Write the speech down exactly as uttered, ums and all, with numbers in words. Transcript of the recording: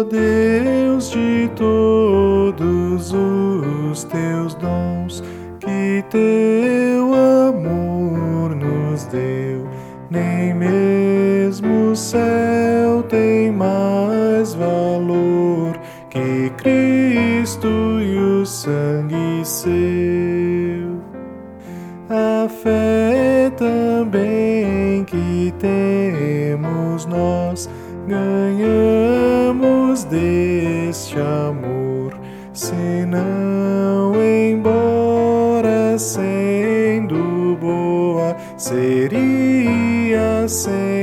Deus de todos os teus dons, que teu amor nos deu, nem mesmo o céu tem mais valor que Cristo e o sangue seu. A fé também que temos nós, ganhamos deste amor, senão, embora sendo boa, seria sem